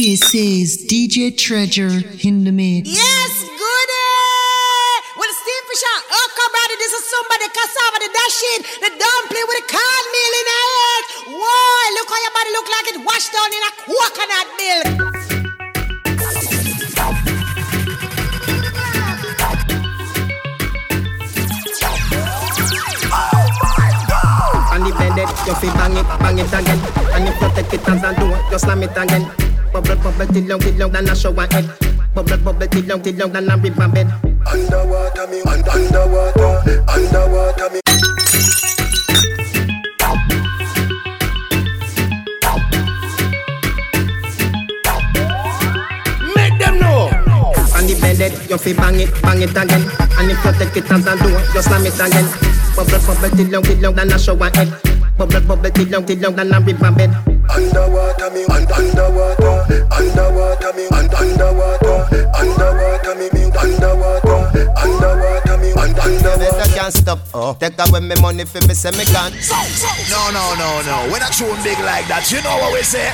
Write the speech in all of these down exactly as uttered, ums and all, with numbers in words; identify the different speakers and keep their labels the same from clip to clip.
Speaker 1: This is D J Treasure in the mix.
Speaker 2: Yes, goody! With the steam fish on. Oh, come on, this is somebody, cassava, the dashing, the dumpling with the cornmeal in it. Whoa, look how your body look like it washed down in a coconut milk.
Speaker 3: And if bend it, you feel bang it, bang it again. And if you take it as a door, you slam it again. Bubble, bubble, till long, till long, than a shower head. Bubble, bubble, till long, till long, than a river bed. Underwater me, un- underwater, underwater me. Make them know. And if bend it, you feel bang it, bang it again. And if you take it as a door, you slam it again. Bubble, bubble, till long, till long, than a shower head. Bubble, bubble, till long, till long, than a river bed. Underwater me, un- underwater, underwater me, un- underwater, underwater me, me, underwater, underwater me, un- underwater. I can't stop. Oh. Take away my money for me, say me can't.
Speaker 4: So, so. No, no, no, no. When I tune big like that, you know what we say.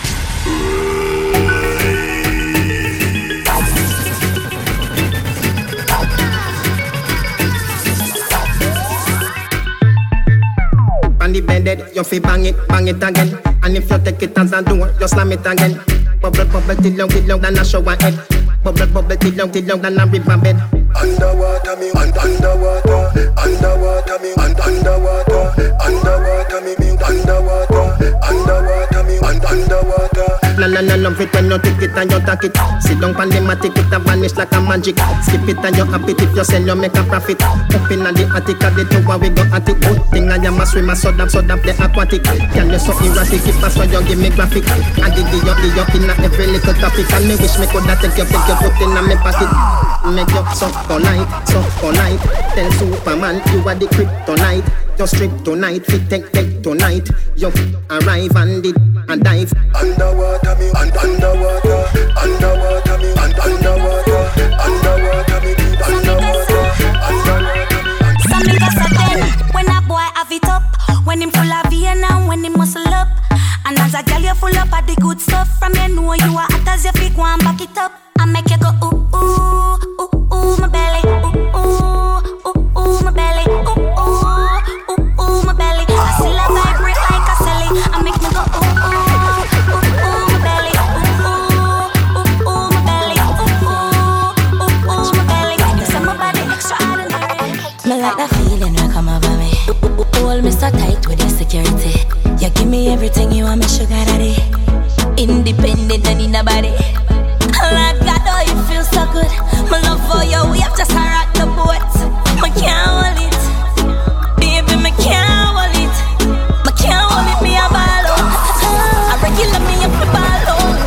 Speaker 4: And if bended, you feel bang it, bang it again. And if you take it as a door, you slam it again. Bubble, bubble, till long, till long, than a shower head. Bubble, bubble, till long, till long, than a river bed. Underwater me, un- underwater, underwater me, un- underwater, underwater me, me, underwater, underwater me, un- underwater. No, no, no, love it when you take it and you take it. Sit down pan the matic, it a vanish like a magic. Skip it and you happy if you sell, you make a profit. Up in the attic, at the tower we go at it. Good thing I am a swimmer, so that, so that the aquatic. Can you so erratic, if that's why you give me graphic. I did the yuck, the yuck in every little topic. And me wish me could have take your pick, you put in a me pocket. Make you so polite, so polite. Tell Superman you are the kryptonite. Just strip tonight, fit take take tonight. You arrive and did and dive. Underwater me, un- underwater, underwater me, un- underwater, underwater me, underwater, underwater me.
Speaker 5: Some niggas again, when a boy have it up, when him full of vein and when him muscle up. And as a girl you full up of the good stuff. From you know you are hot as your feet, go and back it up. I make you go ooh ooh, ooh ooh my belly, ooh ooh, ooh ooh my belly, ooh ooh, ooh ooh my belly. I still a vibrate like a celly. I make me go ooh ooh, ooh ooh my belly, ooh ooh, ooh ooh my belly, ooh ooh, ooh ooh my belly. You say my body extraordinary. Me like that feeling when come over me. Hold me so tight with your security. You give me everything you want, me sugar daddy. Independent and in a body. Like God, oh, you feel so good. My love for you, we have just rock the boat. I can't hold it, baby, I can't hold it. I can't hold it, me a ball out. I regular me up a ball out.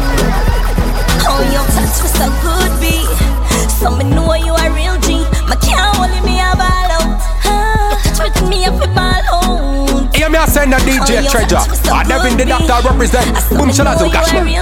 Speaker 5: Oh, your touch was so good, B. So me know you a real G. I can't hold it, me a ball out. Your touch with me up a ball out.
Speaker 6: Hear me a send a D J oh, Treasure. I never in the doctor represent. Boom, shalazo, cash me.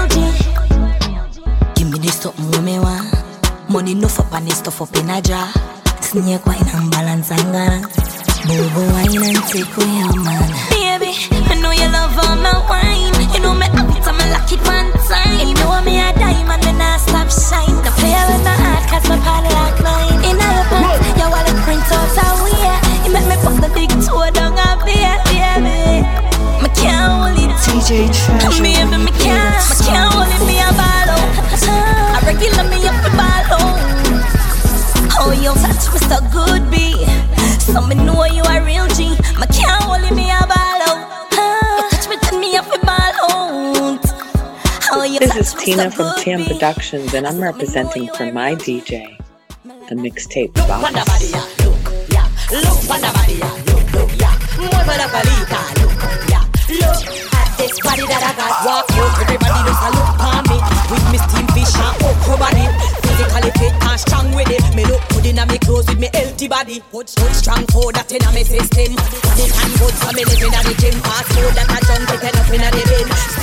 Speaker 5: Give me this something when me want. Money no for and this stuff up in a jar. Snake wine and balance and gana. Bobo wine and take away your man. Baby, I know you love all my wine. You know me have it and me lock it one time. You know me a diamond and I stop shine. The player with my heart cause my party like mine. In a back, your wallet print out a way. You make me put the big toe down a beer, baby. Me can't hold it.
Speaker 1: D J Treasure.
Speaker 5: Baby, me can't, me can't hold it, me a ball out. I regular me up a ball out. Oh, your touch was so good, B. So me know you a real G. Me can't hold it, me a ball out. Your touch with me up a ball out. Oh, your
Speaker 7: this
Speaker 5: touch
Speaker 7: is
Speaker 5: was
Speaker 7: Tina
Speaker 5: so
Speaker 7: from
Speaker 5: good,
Speaker 7: T M
Speaker 5: B.
Speaker 7: Productions, and I'm representing for my D J, the mixtape
Speaker 2: Look
Speaker 7: boss.
Speaker 2: on the body, yeah, look, yeah. Look on the body, yeah, look, look, yeah. More for the palita, look, yeah. Look at this body that I got. Walk out, everybody does a look on me. With me steam fish and up body. Physically fit and strong with it. Me look good in a me clothes with me healthy body. Put good strong food that in a me system. Body and good so me living at the gym. Fast food that I junk it up in a the bin. Steam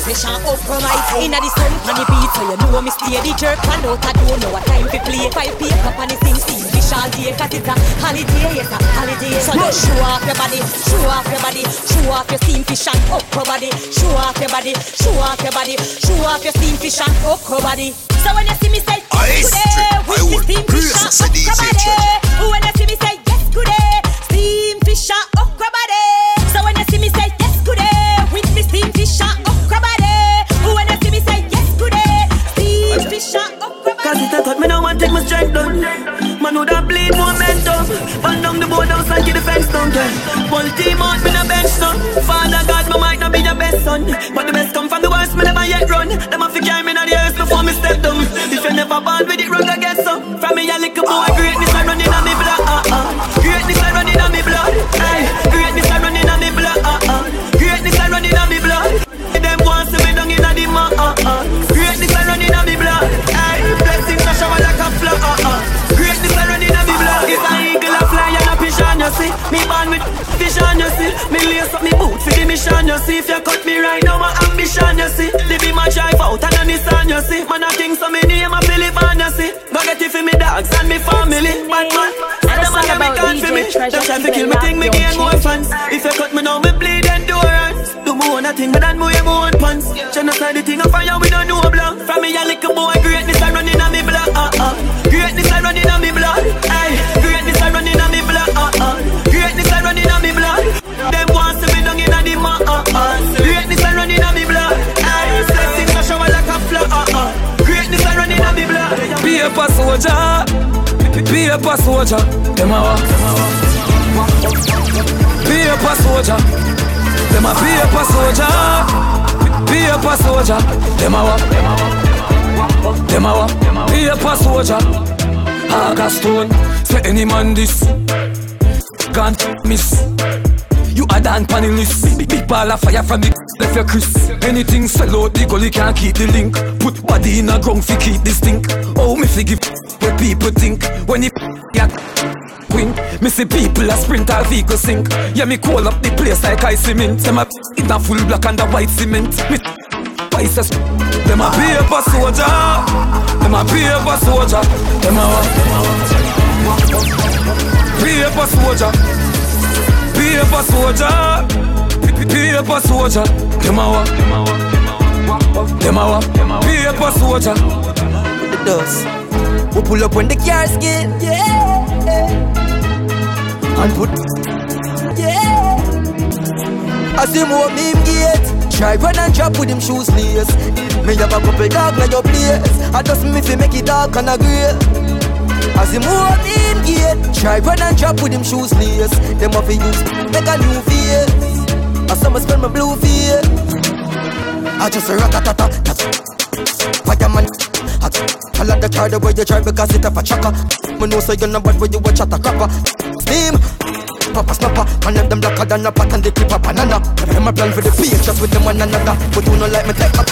Speaker 2: fish and okra right. Inna the sun on the beat, so you know me stay the jerk. And out I don't know what time to play. Five paper on the sing steam fish all day, cause it's a holiday, yes a holiday. So just show off your body, show off your body, show off your steam fish and okra body. Show off your body, show off your body, show off your steam fish and okra body. So when you see me say yes today, with me steam fish and okra body. When you see me say yes today, steam fish and okra body. So when you see me say yes today, with me steam fish and okra body. When you see me say yes today, steam fish and okra body.
Speaker 8: Cause it a cut me now and take my strength down. Man who da bleed momentum. Burn down the board house and keep the fence down. Pull team out, me no bench down. Father God, me might not be your best son, but the best come from the worst, me never yet run. Them a fi carry me in the earth before me step down. If you never born with it, run go get some. From me a little boy, greatness a running on me blood. Uh uh. Greatness a running on me blood. Aye. Greatness a running on me blood. Uh uh. Greatness a running on me blood. Them want to me down in the mud. Uh uh. Greatness a running on me blood. Aye. Blessings a shower like a flood. Uh uh. Greatness a running on me blood. It's an eagle a fly and a fish on you see. Me born with fish on you see. Me lace up me boots for the mission you see. If you cut me right now, my ambition you see. The be my drive out and a Nissan you see. Man a king so me name a Philip and you see. Go get it for me dogs and me family. Bad man, and them a get me can't for me. Them try to kill me thing, me gain more fans. If you cut me now, me bleed endurance. Do more on a thing, but then more you more on pants. Genocide the thing of fire, we don't know blood. From me a little boy, greatness a running on me blood. Uh uh. Greatness a running on me blood. Aye. Greatness a running on me blood. Uh uh. Greatness a running on me blood. Them want to be down in the mud. Uh uh. Greatness a running on me blood. Aye. Blessings a shower like a flood. Uh uh. Greatness a running on me blood.
Speaker 9: Be a pass soldier. Be a pass soldier. Them a walk. Be a pass soldier. Them a be a pass soldier. Be a pass soldier. Them a walk. Them a walk. Be a pass soldier. Augustone. Say any man this. Can't miss. You a dan panelist. Big, big ball of fire from the left your Chris. Anything sell out the gully can't keep the link. Put body in a ground fi keep the stink. Oh me fi give what people think. When you ya wing, me see people a sprint all vehicle sink. Yeah me call up the place like I cement. Them a in a full black and a white cement. Me spices. Them a paper soldier. Them a paper soldier. Them a paper soldier. Paper soldier, paper soldier. Them a walk, them a walk. Paper soldier.
Speaker 8: With the dust, we pull up when the car skid, yeah. And put, yeah. I see more meme gate. Try run and drop with him shoes lace. Me have a couple dog like your place. I just me fi make it dark and a grey. As him walk in gate, try run and drop with him shoes lace. Them off he use, make a new face. I saw me spend my blue face. I just a rat-a-ta-ta. Fireman, I tell the car the way you drive because it have a tracker. Me know so you're not bad when you watch at a crapper. Steam, papa snapper, and them blacker than a pot and they clip a banana. Them a plan for the peace just with them one another. But you don't like me take up.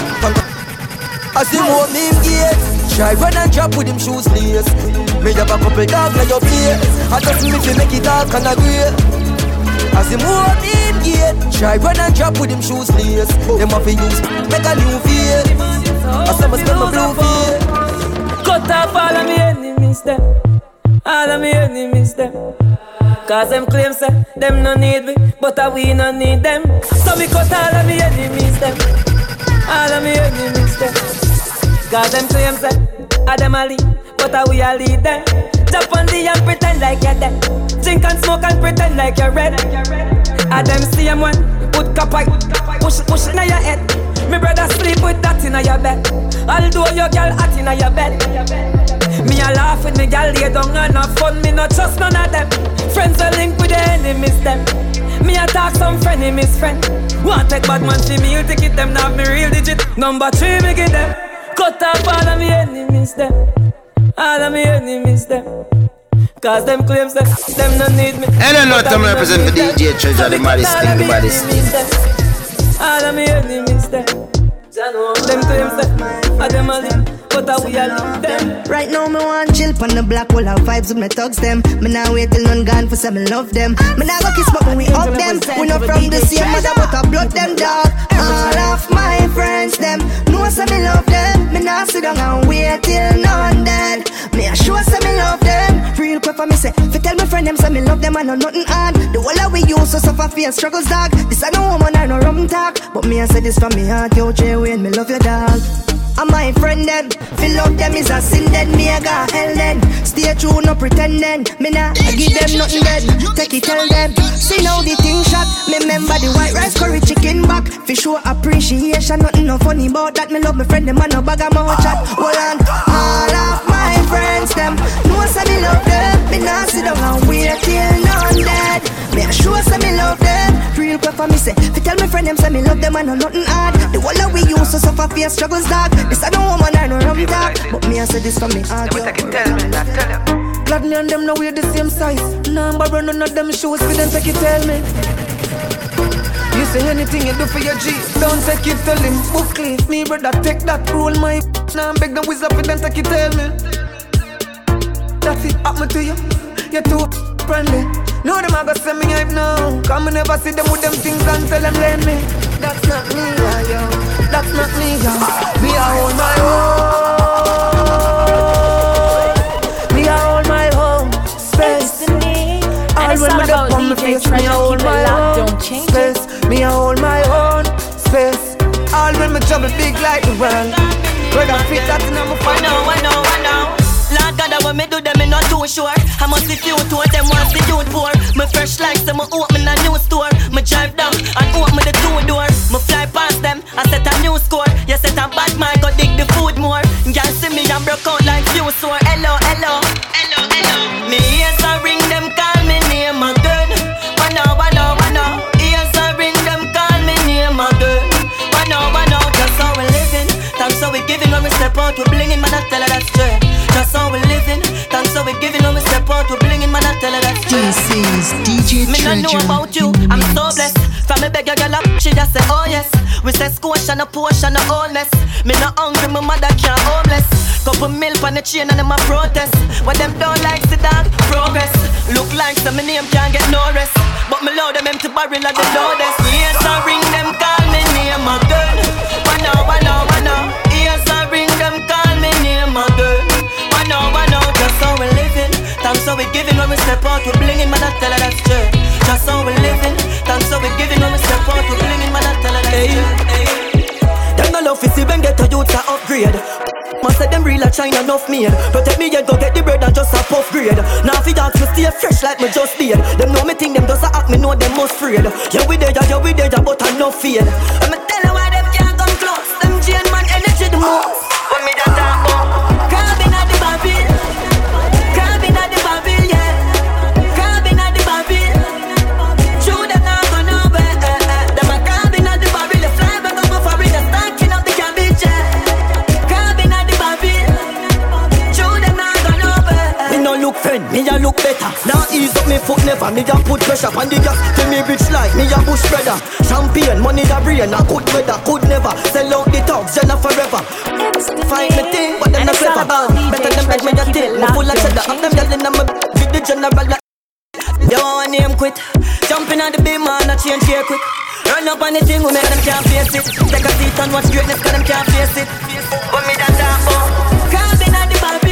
Speaker 8: As him walk in gate, try run and drop with him shoes lace. Me have a couple dogs like your place. I just me fi make it dark and a grey. As him walk in gate, try run and drop with him shoes lace. Them off he use, make a new face. I saw me spend my blue face.
Speaker 10: Cut off all of me enemies them, all of me enemies them. Cause them claim say, them no need me, but uh, we no need them. So we cut all of me enemies them, all of me enemies them. Cause them claim say, ah them a lead, but uh, we a lead them. Jump on the and pretend like you're dead. Drink and smoke and pretend like you're red. Ah them same one, put cap white, push push in your head. Me brother sleep with that in your bed. Although your girl hot in your bed. Me a laugh with me girl lay down and have fun. Me not trust none of them. Friends will link with the enemies them. Me a talk some frenemies friend. Want take bad man see me, you take it them. Now me real digit. Number three me give them. Cut off all of me enemies them. All of me enemies them. Cause them claims that them no need me.
Speaker 11: And I know them represent the D J Treasure, the baddest thing, the baddest thing.
Speaker 10: All of me enemies them. Them claims that I them a leave. but I we are leave them.
Speaker 12: Right now me want chill pon the block, all have vibes with me thugs them. Me now wait till none gone for some me love them. Me now go kiss but when we hug them. We not from the same mother but I blood them dog. All of my friends them know say me love them. Me now sit down and wait till none dead. Me a show say me love them. Real quick for me say, fi tell my friend them say me love them and no nothing hard. The whole of we use to suffer fear struggles dog. This I no woman I no rum talk, but me I say this from me heart. Yo J Wayne, me love your dog. And my friend them, feel love them is a sin then. Me I got hell then. Stay true, no pretending. Me nah give them nothing dead. Take it, tell them. See now the thing shot. Me remember the white rice curry chicken back. For sure appreciation, nothing no funny about that. Me love my friend them and no bag of mouth chat. Hold on, all of my friends them know say me love them. Me nah sit down and wait till none dead. Me a sure say me love them. Real quick for me say, fi tell my friend them say me love them and no nothing hard. The whole of we use to suffer fear struggles dog. This I don't woman I no rum talk, but me I say this for me heart. Yo, take it, tell me, that tell you.
Speaker 9: Gladly and them now wear the same size. Number run none of them shoes for them take it, tell me. You say anything you do for your G, don't take it, tell him. Bookly, me brother take that rule, my. Now beg them wizard for them take it, tell me. That's it, happen to you. You're too friendly. No, them a go send me hype now. Come and never see them with them things and tell them lend me. That's not me, yeah, yo. That's not me, yo. Me I hold my own. Me I hold my own space. All when me up on my face, me I hold my own space. Me I hold my own space. All when me trouble big like the world. Where I fit that in my phone.
Speaker 8: I know, I know, I know. Lord God, when me do them, me not too sure. I must see few to them once the youth poor. Me fresh like some, me open a new store. Me drive down and open the two door. Me fly past them, I set a new score. You set a bad man, go dig the food more. Y'all see me and broke out like few sore. Hello, hello, hello, hello. Me ears a ring, them call me name again. Wanna, wanna, wanna. Ears a ring, them call me name again. Wanna, wanna. Just how we living, thanks how we giving. When we step out, we blinging, man I tell her that's straight. That's how we living, thanks how we giving. When we step out, we blinging, man I tell her that's straight.
Speaker 1: This is D J
Speaker 8: Me
Speaker 1: Treasure.
Speaker 8: not know about you, I'm so blessed. From me beg a girl up, she just say oh yes. We say squash and a portion of wholeness. Me not hungry, my mother can't homeless. Couple milk on the chain and them a protest. What them don't like the dog, progress. Look like some me name can't get no rest. But me load them empty barrel of the loudest. Ears a ring, them call me name again. Wanna, wanna, wanna. Ears a ring, them call me name again. Wanna, wanna. Just how we living, thanks how we giving. When we step out, we blinging, man I tell her that's true. Just how we living, thanks how we giving. When we step out, we blinging, man I tell her that's true.
Speaker 13: Them no love to see when get a youth to upgrade. Man say them real a China enough made. Protect me and go get the bread and just a puff grade. Now if you dance me stay fresh like me just did. Them know me think them just a act, me know them must afraid. Yeah we there, yeah we there, but I no fear. I'ma tell you why them can't come close. Them Jane man energy the most. When me that talk about carbon at the barbill. Carbon at the barbill, yeah. Carbon at the barbill. True them not go nowhere. Them a carbon at the barbill. They fly back up for it. They stacking up the cabbage, yeah. Look friend, me a look better. Now ease up me foot never. Me a put pressure on the gas. Tell me rich like me a bush spreader. Champagne, money da brain. A good weather, could never sell out the dogs, Jenna forever. Find me thing, but them not clever. Better than make me a tail. Me full of cheddar. Have them yelling at me with the general like. You want name quit? Jumping on the beam man, a change here quick. Run up on the thing, we make them can't face it. Take a seat and watch greatness, cause them can't face it. But me that talk about carbon at the barbill.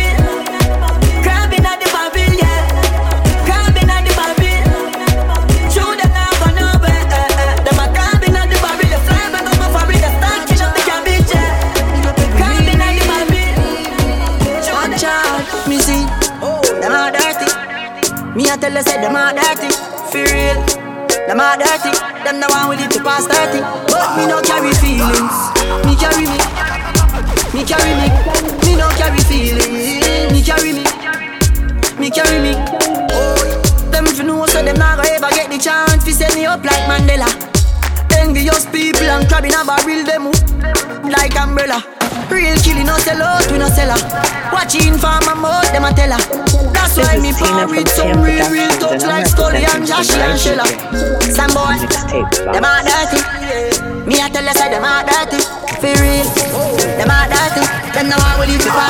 Speaker 13: Me a tell you say them a dirty, for real. Them a dirty, them the one with it to pass thirty. But me no carry feelings, me carry me. Me carry me, me no carry feelings. Me carry me, me carry me. Oh, them if you know so them not gonna ever get the chance to set me up like Mandela. Envious people and crab in a barrel them like umbrella. Real killing no sell out, we no sell her. Watching for my mouth, them a tell her. That's why me pour with some real, real talks like Scully and Joshy and Sheila. Some boy, them a dirty. Me a tell you say them a dirty. For real, them a dirty. Them no one will leave the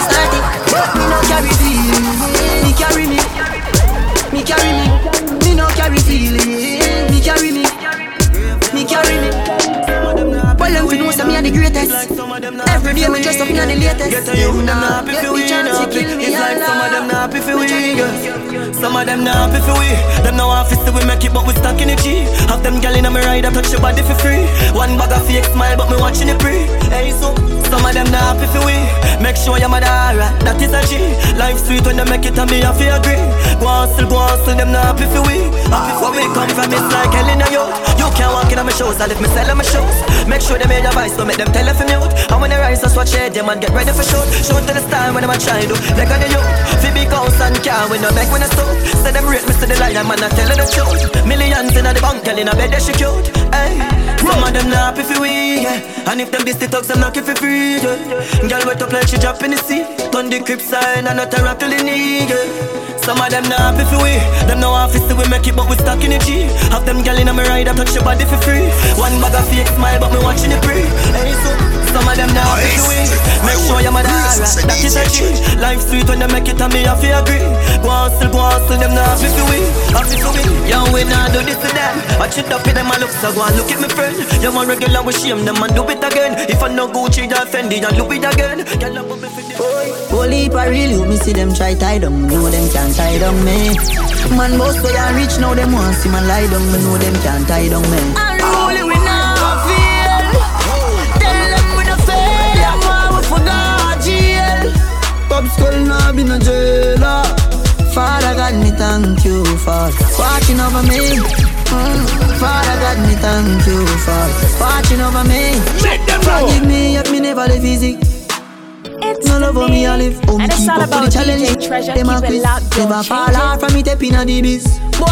Speaker 13: greatest. Every day me dress up in the latest.
Speaker 8: Get a youth, them not happy for we. It's like some of them not happy for we. Some of them not happy for we. Them now office we make it, but we stuck in the G. Have them gal in my ride, I touch your body for free. One bag of fake smile, but me watching it pre. Hey, so some of them not happy for we. Make sure your mother alright, that is a G. Life sweet when they make it, and me have to agree. Go hustle, go hustle, them not happy for we. Happy for we come from, it's like hell in a youth. You can't walk in on my shows, I lift me sell on my shows. Make sure they made your voice, don't make them tell it from mute. And when they rise, just watch it, them and get ready for shoot. Shoot to the style when them a try to. Like on the youth, fi big house and car, when no back when I stop. Say them rate me to the lion, man, I tell her the truth. Millions in the bank, girl in a bed, they she cute. Hey, some of them not happy for we, yeah. And if them this the talks, them not keep it free, yeah. Girl wet up like she drop in the sea. Turn the crib sign and not a rock to the knee, yeah. Some of them not happy for we. Them no office we make it, but we stuck in the G. Have them gal in a me ride, I touch your body for free. One bag of fake smile, but me watching it pre. Hey, so some of them not happy for we. Make sure your mother alright, that is a G. Life sweet when they make it, and me have to agree. Go hustle, go hustle, them not happy for we. Happy for we. Yo, we not do this to them. Watch it up in them and look, so go and look at me friend. You want regular, we shame them and do it again. If I no Gucci, you Fendi, and look it again. Girl, I'm up for this.
Speaker 13: Holy pa real you, me see them try tie down. Me know them can't tie down me. Man boss way and rich, now them want see man lie down. Me know them can't tie down me. Unruly we not feel. Tell them we not fail. Them want we forgot jail. Pop skull now been a jailer. Father God me thank you for watching over me. Mm. Father God me thank you for watching over me. Forgive me if me never live easy.
Speaker 5: It's
Speaker 13: no love for me, I live. Oh,
Speaker 5: and it's all about D J Treasure. Keep it locked, don't
Speaker 13: never fall out from me, tapping on the biz.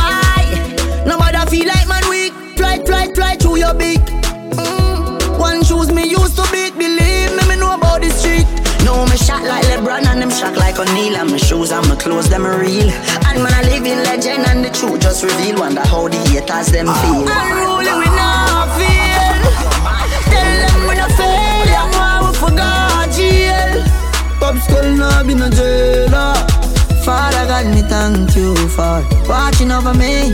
Speaker 13: Boy, nobody feel like man weak. Fly, fly, fly through your beak. Mm. One shoes me used to beat. Believe me, me know about the street. No, me shot like LeBron and them shot like O'Neal. And my shoes and my clothes, them real. And man, I live in legend and the truth just reveal. Wonder how the haters them feel. Unruly we not feel. Tell them we not fail. Them why we forgot jail. Pop skull now been a jailer. Father God me thank you for watching over me.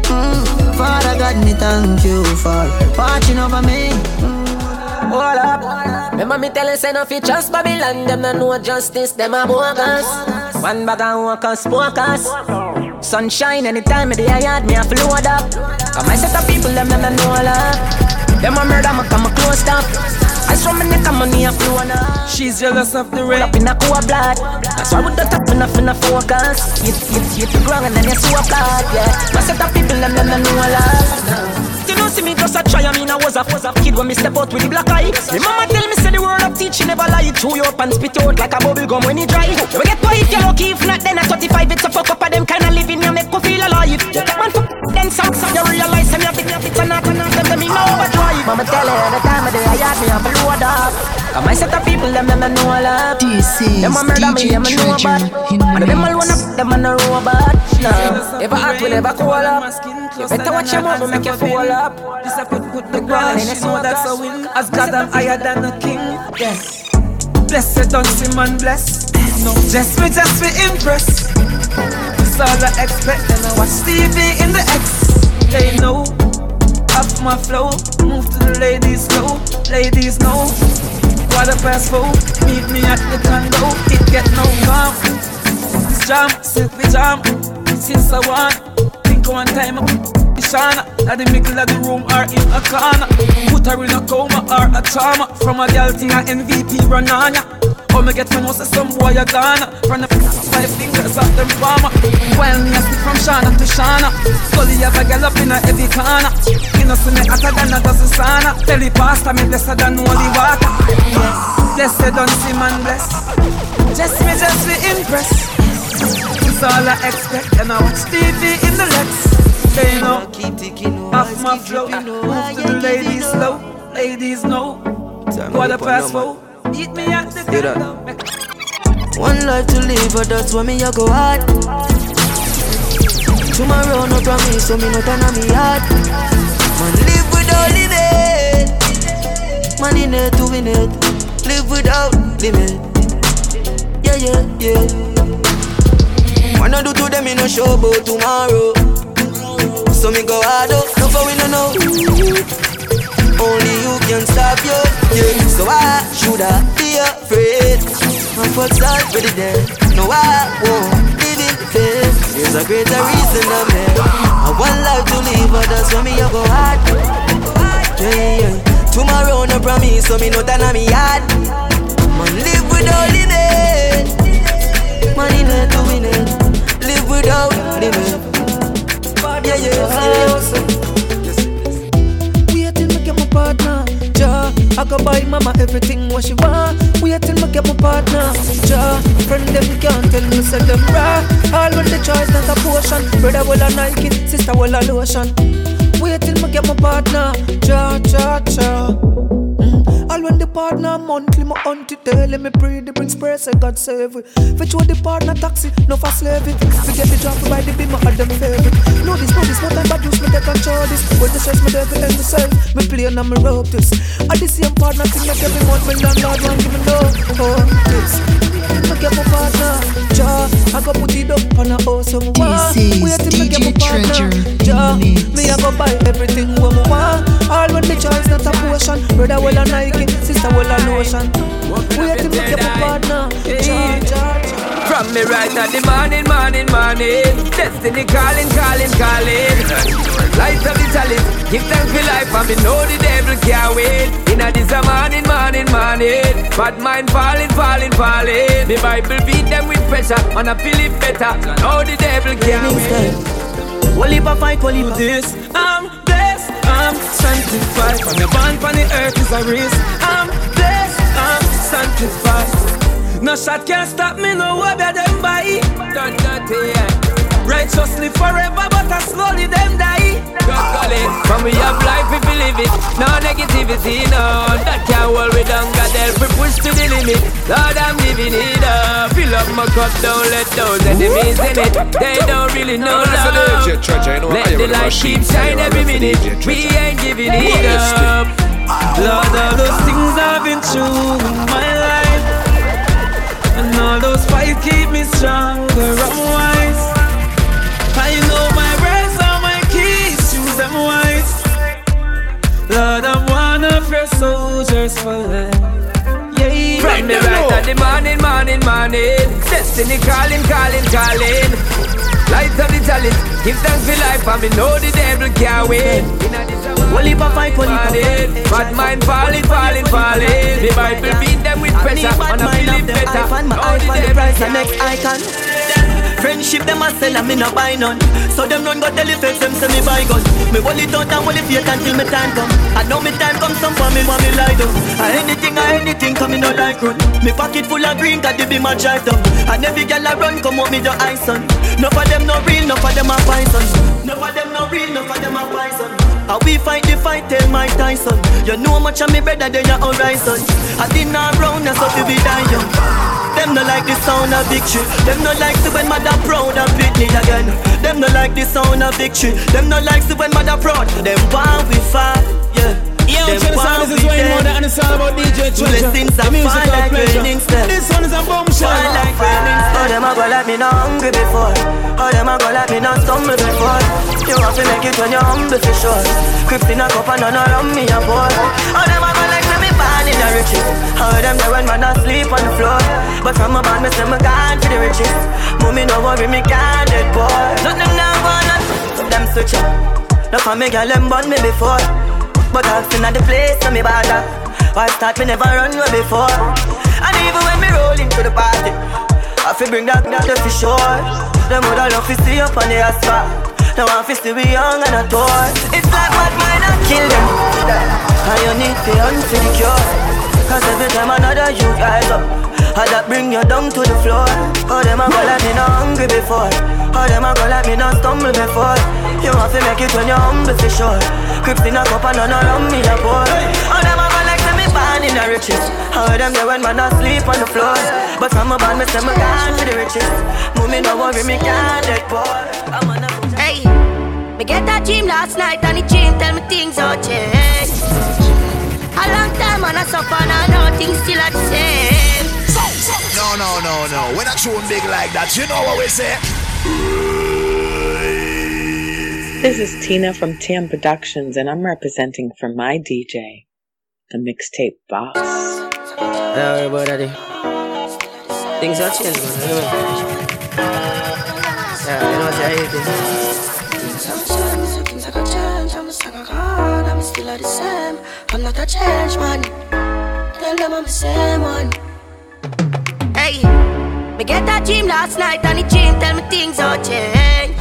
Speaker 13: Mm. Father God me thank you for watching over me. Mm.
Speaker 10: Hold up. Remember me telling say no fi trust Babylon. Them no know justice, them a bogus. One bag of workers, focus. Sunshine anytime me day I yard me a flood up. Come I set up people, them them no know love. Them a murder me come a close up. I saw me neck and money a flow now.
Speaker 9: She's jealous of the rain.
Speaker 10: Pull up in a cool blood. That's why we don't tap enough in a focus. Hit, hit, hit the ground and then you see a blood, yeah. I set up people and them them know love. You know see me just a try, I mean I was a, was a kid when me step out with the black eye. My mama tell me say the word of teaching never lie. Chew you up and spit out like a bubble gum when it dry. You get why if you're lucky, if not then at thirty-five it's a fuck up of them kind of living you make you feel alive. You take one for then some, some you realize them you think it's a not enough them me know overdrive. Mama tell her the time of the day I had me up a load up. Come I set up people them them know love.
Speaker 1: This is
Speaker 10: them a murder me them know about. And them all wanna them a no robot. No, ever act will ever cool up. You better watch your mouth make you fall up.
Speaker 9: This I put put the ground. Know that's a win. As God I'm higher than a king. Yes. Blessed don't see man bless. No, just me, just me impress. That's all I expect. And I watch T V in the X. They know. Up my flow. Move to the ladies slow. Ladies know. Quarter past four. Meet me at the condo. It get no calm. This jam, sit with jam. Since I want. Think one time. Shana, at the middle of the room or in a corner. Put her in a coma or a trauma. From a girl thing a M V P run on ya. Oh me get when was some boy a Ghana. Run the five fingers off them farmer. While me a stick from Shana to Shana. Scully have a girl up in a heavy corner. You know see me hotter than a dozen sauna. Tell the pastor me blessed than holy water. Blessed don't see man bless. Just me just be impressed. That's all I expect. And I watch T V in the Lex. They know, off my flow, move to the ladies slow, ladies know, quarter past four, meet me at the condo.
Speaker 13: One life to live, but that's why me a go hard. Tomorrow no promise, so me not turn on me hard. Man live without limit, man in it to win it. Live without limit, yeah yeah yeah. Wanna do to them in no show about tomorrow. So me go hard up, no for we no know. only you can stop you. Yeah, so why should I be afraid? My fuck's out for the dead. No, I won't live in fear. There's a greater reason I'm here. I want life to live, but that's why me I go hard. Yeah, yeah. Tomorrow no promise, so me know that I'm yard. Man live without limit. Man in it to win it. Live without limit. Yeah, yeah, yeah.
Speaker 14: Wait till me get my partner. Ja, I go buy mama everything what she want. Wait till me get my partner. Ja, friend them can't tell me say them raw. All when the choice not a portion. Brother will a Nike, sister will a lotion. Wait till me get my partner. Ja, ja, ja. All when the partner monthly, my auntie tell me pray the bring spray say God save it. Fetch with the partner taxi, no for slave it. Forget the drop by the beam, I had them favorite. Know this, know this, no time but use me they control this. When the stress me devil and myself, me play and me rope this. At the same partner thing like every month me landlord want give me love. Oh this, me get my partner. Ja, I go put it up on a awesome wall. Wait till me get my partner. Ja, me I go buy everything what me want. All when the choice not a portion, brother well a Nike. Sister will a lotion. Wait till me get my partner.
Speaker 9: From me right at the morning, morning, morning. Destiny calling, calling, calling. Light of the talent, give thanks for life, and me know the devil can't wait. Inna this a morning, morning, morning. Bad mind falling, falling, falling. The Bible beat them with pressure, and I feel it better. Know the devil can't wait.
Speaker 8: Wally pa fight, wally pa this. I'm blessed, I'm sanctified. From the band on the earth is a risk. I'm blessed, I'm sanctified. No shot can stop me, no way better them buy.
Speaker 9: Done dirty, yeah.
Speaker 8: Righteously forever, but I slowly them die.
Speaker 9: From we have life, we believe it. No negativity, no. That can't hold me down. God help me push to the limit. Lord, I'm living it up. Fill up my cup, don't let those enemies in it. They don't really know love. Let the light keep shine every minute. We ain't giving it up.
Speaker 8: Lord, all those things I've been through in my life, and all those fights keep me stronger, I'm wise. I know my words are my keys, choose them wise. Lord, I'm one of your soldiers for life. Yeah,
Speaker 9: from me right at the morning, morning, morning. Destiny calling, calling, calling. Light of the talent, give thanks for life, and me know the devil can't win.
Speaker 8: Wally pa fight, wally pa fight.
Speaker 9: Bad mind falling, falling, falling. The Bible beat them with pressure, and I feel it better.
Speaker 8: I find my eye on the price, the next icon. Friendship them a sell and me no buy none. So them run go tell the fakes them say me buy gun. Me hold it out and hold it fake until me time come. I know me time come some for me want me lie down. I anything I anything come me no like run. Me pocket full of green cause they be my drive down. And every girl I run come out me the ice on. No for them no real, no for them a poison. No for them no real, no for them a poison. How we fight the fight, tell Mike Tyson. You know much of me better than your horizon. I did not round, that's how we die young. Them no like the sound of victory. Them no like to when mother proud and beat me again. Them no like the sound of victory. Them no like to when mother proud. Them want we fight, yeah.
Speaker 15: Yeah, them want we dead. And it's all about D J Treasure, the musical pleasure. This one is a bombshell.
Speaker 13: Like oh, them a go like me not hungry before. Oh, them a go like me not stumble before. You have to make it when you're humble for sure. Crips in a cup and none around me a boy. Oh, them a go like me born in the riches. How them there when man asleep on the floor. But from a band me say me gone to the riches. Mommy no worry me can't dead boy. Nothing now gonna them switch up. No for me girl them born me before. But I've seen at the place so me bother. Why start me never run away before. And even when me roll into the party, I feel bring that that for sure. Them would love to see up on the asphalt. They want to see we young and a toy. It's like bad mind and kill them. And you need to hunt for the cure. Cause every time another you guys up, how that bring you down to the floor. Oh, them a go like me not hungry before. Oh, them a go like me not stumble before. You want to make it when you're humble for sure. Crips in a cup and none around me a boy. Oh, them a go like to me born in the riches. How them there when man asleep on the floor. But from a band me say me gone to the riches. Mommy no worry me can't dead boy. I'm on a
Speaker 5: hey, me get a dream last night and the dream tell me things all change. A long time and I suffer and I know things still are the same.
Speaker 16: No, no, no, no. When I tune big like that, you know what we say?
Speaker 7: This is Tina from T M Productions, and I'm representing for my D J, the Mixtape Boss.
Speaker 13: Don't worry about that. Things are changing, man. Yeah, you know what I hate this. Things are changing, things are gonna change. I'm a sucker god, I'm still the same. I'm not a change man. Tell them I'm the same one. Hey, me get that dream last night and the dream tell me things all change.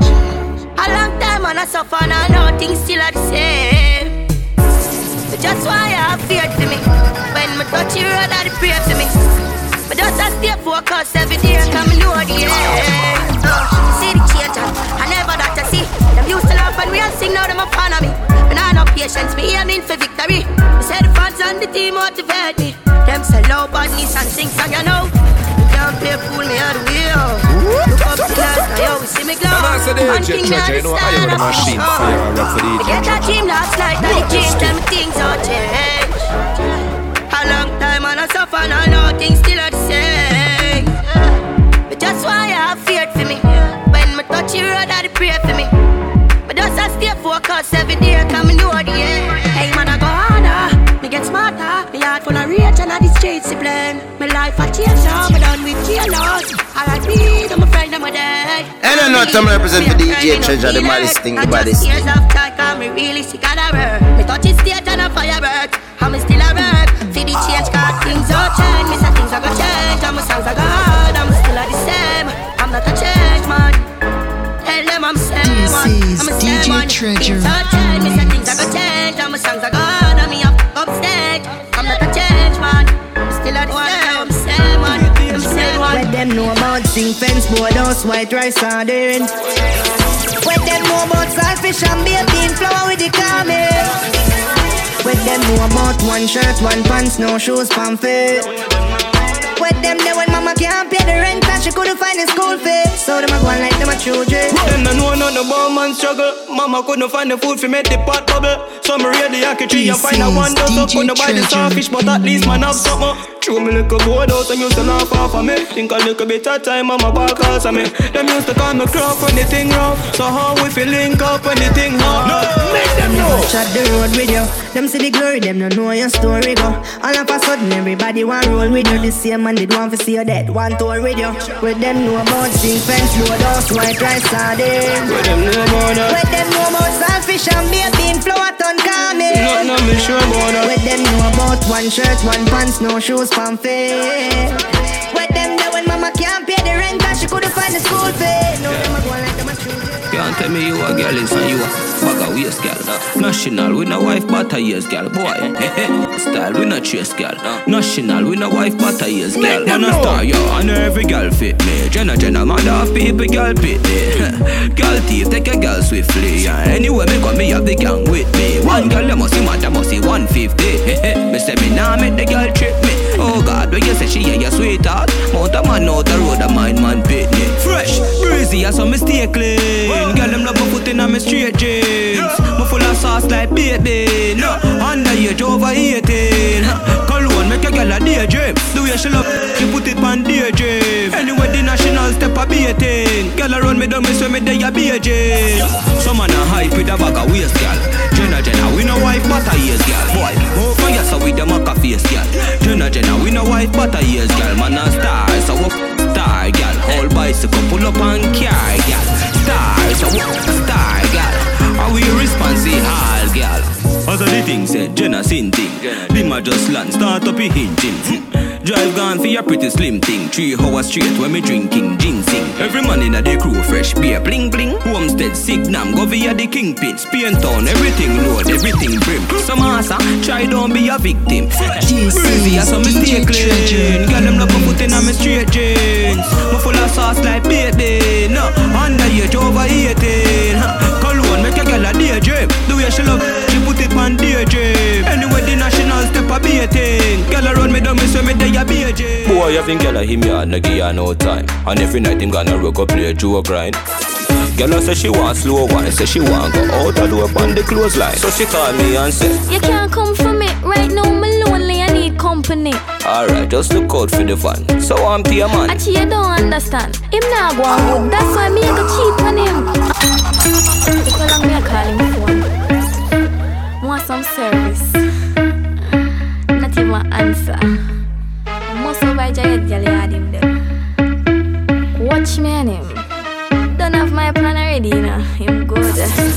Speaker 13: A long time and I suffer and I know things still are the same. But just why I have fear for me. When me touch you road I pray for me. But just I stay focused every day come know the end. uh, See the change I never that I see. Them used to laugh and we all sing now them a fan of me. And I no patience me aiming for victory. They say the fans and the team motivate me. Them say low badness and sing song you know. Can't play fool me out the way. Look up to that, now you see me glow. One thing me understand I'm machine I get that dream last night and the dream tell me things all change. A long time and I suffer and I know things still are the same. But just why I have fear for me. When me touch you road I pray for me. But just I stay focused every day come me know the end. Hey man I go harder, me get smarter. Me heart full of rage and I the streets to blame. My life I change now, me done with chaos. I need I'm a friend of my day.
Speaker 11: And I know I'm represent for D J Treasure, the maddest thing, the baddest thing.
Speaker 13: Years of time, cause me really sick of the work. Me touch it state and a firework. I'm still a work. See the change, cause things all change. Me say things are gonna change. And my songs are gone. I'm still the same. I'm not a change man. Tell them I'm same one. I'm a same one. Things all change. Me say things are gonna change. And my songs are gone. And me up upstage. I'm not a change man. I'm still the same. I'm same one. I'm same one.
Speaker 12: Let them know about sing fence, board house, white rice sardine. Let them know about saltfish and bean flour with the caramel. Let them know about one shirt, one pants, no shoes, pamphlet. With them there when mama can't pay the rent and she couldn't find a school fee. So them a go on like them a children.
Speaker 8: Them no know nothing about man struggle. Mama couldn't find the food for make the pot bubble. So me read the Yankee tree and find a one dozen. Couldn't buy the starfish but at least man have something. True me little board out and used to laugh off of me. Think a little bit of time mama back cause of me. Them used to call me crop when the thing rough. So how we feel link up when the thing hard. No, make them know.
Speaker 12: Shut the road with you. Them see the glory, them don't know your story go. All of a sudden everybody want roll with you. The same man did want to see you dead, want to with you. With them know about sing fence, road house, white rice sardine.
Speaker 8: With them know about that.
Speaker 12: With them know about saltfish and bean flour ton caramel.
Speaker 8: Not no me sure about that.
Speaker 12: With them know about one shirt, one pants, no shoes, pamphlet. With them know when mama can't pay the rent and she couldn't find the school fee. No, them a go like them a children.
Speaker 9: Can't tell me you a girl is and you a bag of waist girl. National with no wife but a years girl. Boy, style with no chase girl. National with no wife but a years girl. Man a star yo, I know every girl fit me. Jenna Jenna mother of people girl fit me. Girl thief take a girl swiftly. Anyway me got me have the gang with me. One girl you must see mad, must see one fifty. Me say me nah make the girl trip me. Oh God, when you say she yeah your sweetheart. Mount a man out the road a mind man pit me. Fresh, breezy and some mistake clean. Girl, them love a foot in my straight jeans. Me full of sauce like baby. No, underage over eighteen. Cologne make a girl a daydream. The way she love, she put it on daydream. Anyway, the national step a beating. Girl around me down me so me day a beijing. Some man a hype with a bag of waist, girl. Jenna Jenna, we no wife but a years, girl. Boy, move from here so we the maca face, girl. Jenna Jenna, we no wife but a years, girl. Man a star, so we star, girl. Whole bicycle pull up and carry, girl. Star, so we star, girl. And we responsive all, girl. As a the thing said, Jenna sin thing. Them a just land, start up a hinting. Drive gone for your pretty slim thing. Three hours straight when me drinking ginseng. Every man in a the crew fresh beer bling bling. Homestead Signam go via the kingpin. Spain town everything load everything brim. Some asa try don't be a victim. Breezy as some mistake clean. Girl them love a foot in a me straight jeans. Me full of sauce like baby. No underage over eighteen. Cologne make a girl a daydream. The way she love she put it on daydream. Anyway the national step a beating. Girl around me down me so me day a beijing. Boy you think girl a him yard no give her no time. And every night him gonna rock up play Joe grind. Girl say she want slow wine. Say she want go out and do up on the clothesline. So she call me and say
Speaker 17: you can't come for me right now, me lonely. I need need company.
Speaker 9: Alright, just look out for the fun. So I'm to your man.
Speaker 17: Actually, you don't understand. Him not go on good. That's why me go cheat on him. Look how long me a call him phone. Want some service? Not even answer. I must over giant girl you had him there. Watch me and him. Don't have my plan already, you know. Him good.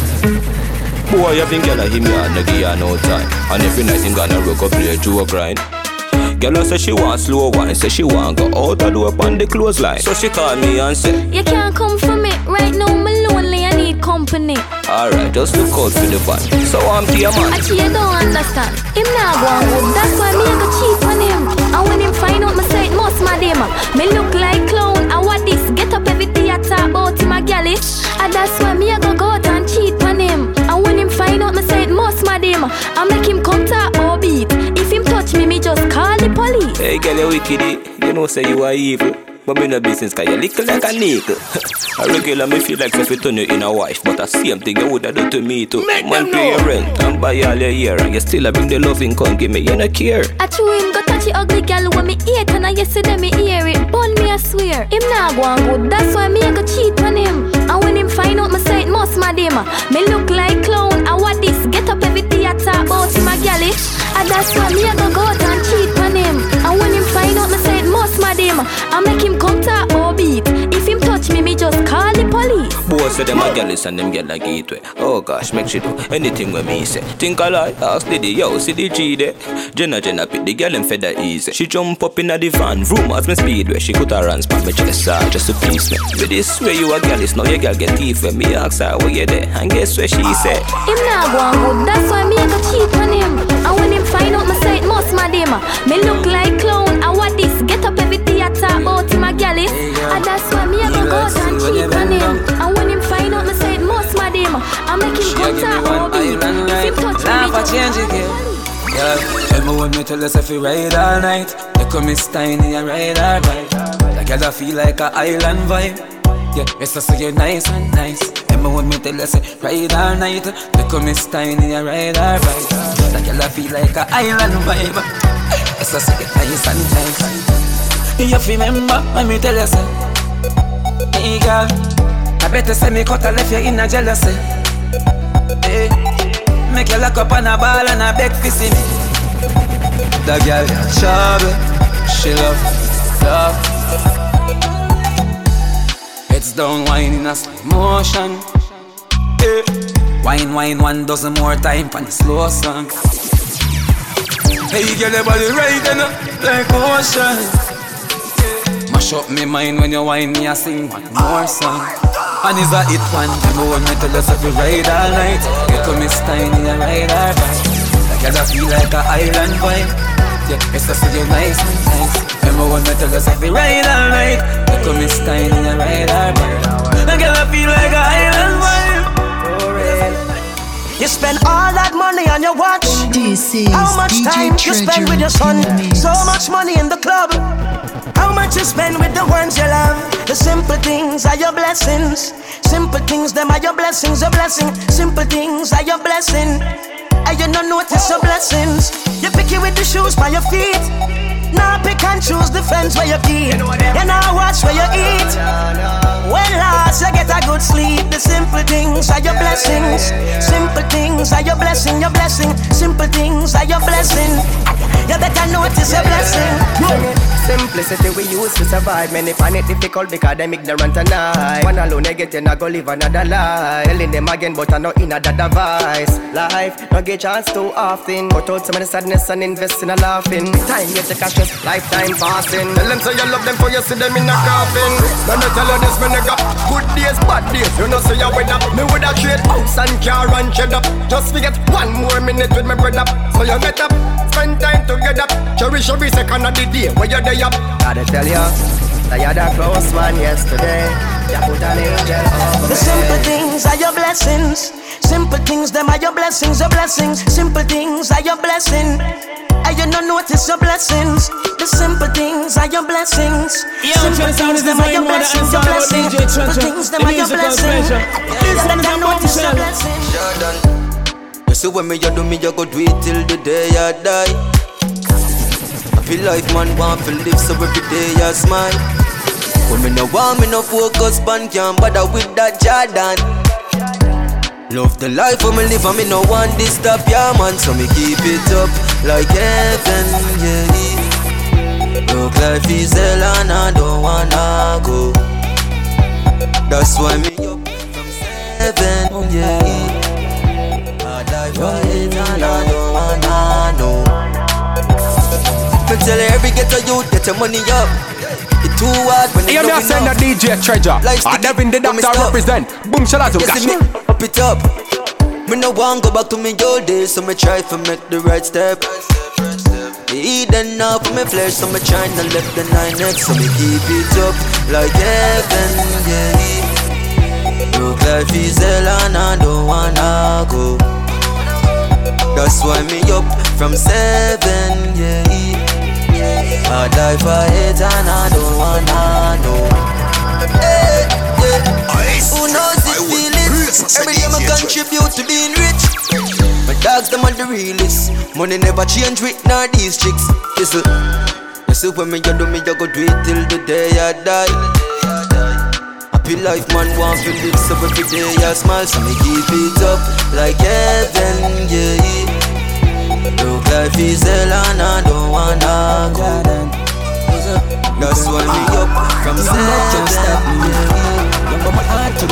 Speaker 9: Boy, you think girl him yard, no give her no time. And every night him gonna rock up play to a grind. Girl say she want slow wine, say she want go out and do up on the clothesline. So she call me and say,
Speaker 17: you can't come for me, right now me lonely, I need company.
Speaker 9: Alright, just look out for the fun. So I'm to your man.
Speaker 17: Actually, you don't understand. Him not go on good, that's why me I go cheat on him. And when him find out, me say it must my dem. Me look like clown, and what this? Get up every day I talk about him a galley. And that's why me I go go out and cheat on him. And when him find out, me say it must my dem. I make him come talk about beat. If him touch me, me just call the police.
Speaker 9: Hey girl, you wicked, you know say you are evil. But me no business cause you little like a nickel. A regular me feel like if you turn you in a wife. But the same thing you woulda do to me too.
Speaker 15: Make
Speaker 9: Man pay your rent and buy all your year. And you still a bring the loving come give me, you no care.
Speaker 17: I chew him go touch the ugly girl when me hate. And I yesterday me hear it, bun me I swear. Him not go on good, that's why me I go cheat on him. And when him find out me say it must my dem. Me look like clown, and what this? Get up every day I talk about him a galley. And that's why me I go go out and cheat on him. And when him find out me say it must my dem. I make him come talk about beat. If him touch me, me just call the police.
Speaker 9: Boy say them a gallus and them get like gateway. Oh gosh, make she do anything with me say. Think a lie, ask Diddy, yo, see the G there. Jenna Jenna pick the girl and feather easy. She jump up in the van, room as me speed where she put her hands on me chest uh, just to please me. With this way you a gallus, now you girl get teeth when me ask her where you there. And guess where she said?
Speaker 17: Him not go on good, that's why me I go cheat on him. And when him find out me say it must my dem. Me look like clown, and what this? Get up every day I talk about him a galley. And that's why me I go go out and cheat on him. And when him find out me say it must my dem. I make him come talk about beat. If him touch me, me just change again.
Speaker 14: Yeah, tell me when me tell us if you ride all night. You come Miss Tiny and ride all right. Like I feel like a island vibe. Yeah, it's just so you're nice and nice. Tell me when me tell us ride all night. You come Miss Tiny and ride all right. Like I feel like a island vibe. It's just so you're nice and nice. You remember when me tell you so. Hey girl, I better say me cut a left you in a jealousy. Hey, make you lock up on a ball and a beg to see me. The girl trouble, she love, love. Heads down, wine in a slow motion. Hey, wine, wine, one dozen more time for the slow song. Hey girl, your body right enough like ocean. Mash up me mind when you whine me, I sing one more song. And is a hit one, you want me to just have to ride all night. You come Miss Tiny and ride all night. Like I feel like a island vibe. Yeah, it's just so you're nice and nice. Remember when me to just have to ride all night. You come Miss Tiny and ride all night. Like I feel like a island vibe.
Speaker 13: You spend all that money on your watch.
Speaker 1: This is
Speaker 13: How much
Speaker 1: D J
Speaker 13: time you spend with your son? So much money in the club. How much you spend with the ones you love? The simple things are your blessings. Simple things, them are your blessings, your blessing. Simple things are your blessing. And you don't notice your blessings. You pick it with the shoes by your feet. Now pick and choose the friends where you keep. You now watch where you eat. When last you get a good sleep. The simple things are your blessings. Simple things are your blessing, your blessing. Simple things are your blessing. You better notice your blessing.
Speaker 3: Simplicity we use to survive. Many find it difficult because them ignorant and I. One alone they get in, I go live another life. Telling them again but I know in a device. Life, don't get chance too often. Cut out some of the sadness and invest in a laughing. Time you take a stress, lifetime passing. Tell them so you love them for you see them in a coffin. Let me tell you this, my nigga. Good days, bad days. You know say you win up. Me with a trade house and car and shed up. Just forget one more minute with my brother. So you get up, spend time together. Cherish every second of the day where you're there up. Gotta tell you, that you're the close one yesterday. You put an angel over
Speaker 13: the simple things are your blessings. Simple things, them are your blessings, your blessings. Simple things are your blessing. And you don't notice your blessings. The simple things are your blessings. Simple things, them are your blessings, your blessings. Simple things, them are your blessings. You don't notice your blessings.
Speaker 18: You see when me you do me, you go do it till the day I die. Happy life man want to live, so every day I smile. But me no want me no focus pan, can't bother with that Jordan. Love the life for me live and me no want this stop, yeah man. So me keep it up like heaven, yeah. Look life is hell and I don't wanna go. That's why me up from seven, yeah. Hard life for it and I don't wanna know. Me tell every ghetto youth get your money up. It's too hard when
Speaker 6: you know send a D J Treasure. I Devin the Doctor represent. Boom Shalazo.
Speaker 18: Up it up. Me no want go back to me old days, so me try to make the right step. Eating up for me flesh, so me try to left the nine next, so me keep it up like heaven, yeah. Look life is hell and I don't wanna go. That's why me up from seven, yeah. I die for it and I don't wanna know. Hey, yeah. Who knows this feeling? Every day I contribute to being rich. My dogs them on the realest. Money never change with nor these chicks. Listen, you see when me you do me, you go do it till the day I die. Happy life man want to live, so every day I smile, so me keep it up like heaven, yeah. Look life is hell and I don't wanna go. That's why me up from seven.
Speaker 14: But my heart to the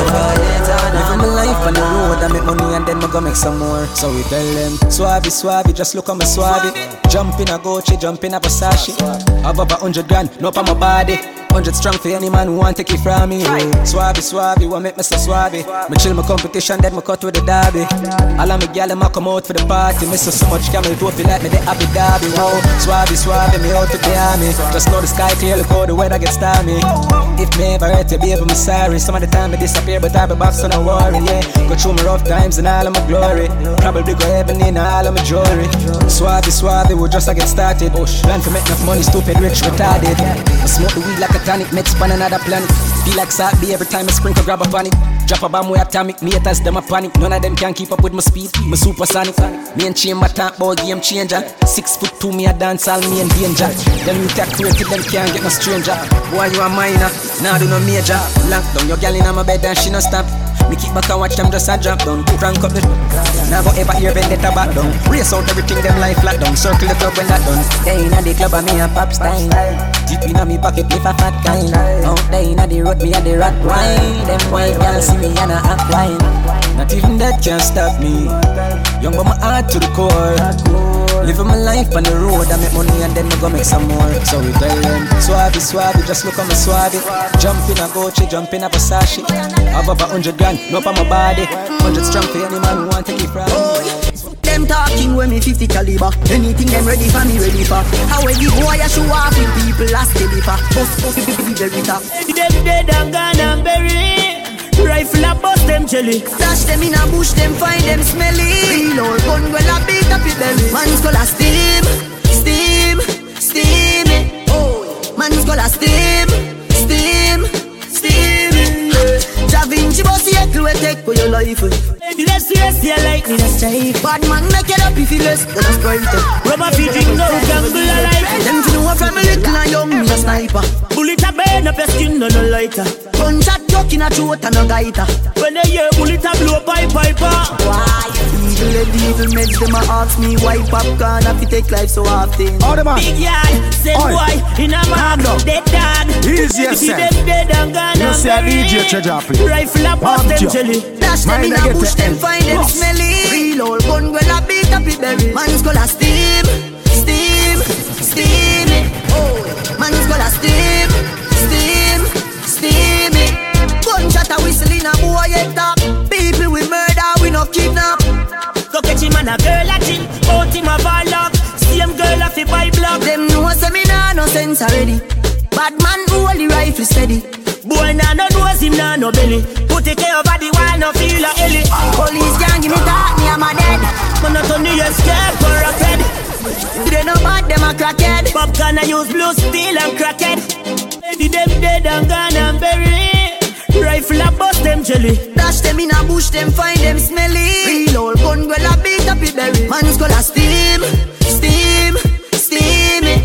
Speaker 14: core. Living my life on the road, I make money and then I go make some more. So we tell them, Suave, Suave, just look at me Suave. Jump in a Gucci, jump in a Versace. Have about hundred grand, no pa my body. Hundred strong for any man who want take it from me. Oh. Suave, Suave, what make me so suave? Me chill my competition, then me cut with the derby. All of me gal them a come out for the party. Me so so much camel toe feel like me the Abu Dhabi. Oh. Suave, Suave, me out to the army. Just know the sky clear, look how the weather gets stormy. If me ever hurt you, baby, me sorry. Some of the time I disappear, but I be back, so no worry, yeah. Go through my rough times and all of my glory. Probably go heaven in all of my jewelry. Suave, Suave, we just a get started. Plan to make enough money, stupid, rich, retarded. I smoke the weed like a tonic, mix on another planet. Feel like Saturday every time I sprinkle, grab a panic. Drop a bomb with atomic, me haters, them a panic. None of them can keep up with my speed, my supersonic. Me and Chamber talk about game changer. Six foot two, me a dance, all me in danger. Them you take creative, them can't get no stranger. Boy, you a minor, nah do no major. Lock down your girl in my bed and she no stop. Me keep back and watch them just a drop down. Crank up the now go ever hear vendetta back down. Race out everything them life flat down. Circle the club when that done. They inna the club and me a pop style. Deep inna me pocket me for fat kind. Out there inna the road me a the rat wine. Them white girls see me and a half wine. Not even that can stop me. Young but my heart to the core. Living my life on the road, I make money and then I go make some more. So we tell them, Suave, Suave, just look at me Suave. Jump in a Gucci, jump in a Versace. Have about hundred grand, no pa my body. Hundred strong for any man who want to keep from me.
Speaker 13: Them talking when me fifty caliber. Anything them ready for me, ready for. How we the boy I show off with people last deliver. Bust, bust, be very tough.
Speaker 8: Them dead and gone and buried. Rifle a bust them jelly.
Speaker 13: Dash them in a bush, them find them smelly. Reload gun, well a beat up with belly. Man's gonna steam, steam, steam it. Oh, man's gonna steam, steam, steam it. Da Vinci bossy a clue take for your life.
Speaker 8: Let's see, let's see a lightning a strike.
Speaker 13: Bad man make it up if you less than a sprite.
Speaker 8: Rubber feet drink no jungle alive.
Speaker 13: Them to know from a little and young me a sniper.
Speaker 8: Bullet a burn up your skin no no lighter.
Speaker 13: Gunshot duck in a throat and a gaiter.
Speaker 8: When they hear bullet a blow pipe piper.
Speaker 13: Why? Evil and evil meds them a ask me why popcorn have to take life so often.
Speaker 8: All the man. Big yard, send boy in a mark. Dead dog.
Speaker 6: Easy as
Speaker 8: them dead and gone
Speaker 6: and buried. You see a D J Treasure play.
Speaker 8: Rifle a bust them jelly.
Speaker 13: Dash them in a bush, them find them smelly. Reload gun, well a beat up it berry. Man's gonna steam, steam, steam it. Oh, man's gonna steam, steam, steam it. Gunshot a whistle in a boy head top. People we murder, we no kidnap.
Speaker 8: Go catch him and a girl a chill. Out him a ball up. Same girl a fi buy block.
Speaker 13: Them know say me nah no sense already. Bad man hold the rifle steady.
Speaker 8: Boy nah no nose him nah no belly. Put it over the wall no feel a ellie.
Speaker 13: Police can't give me that, me I'm a dead.
Speaker 8: Man not on the escape for a kid.
Speaker 13: They no bad, them a crackhead.
Speaker 8: Popcorn I use blue steel and crackhead. The them dead and gone and buried. Rifle a bust them jelly.
Speaker 13: Dash them in a bush, them find them smelly. Reload gun, well a beat up it berry. Man's gonna steam, steam, steam it.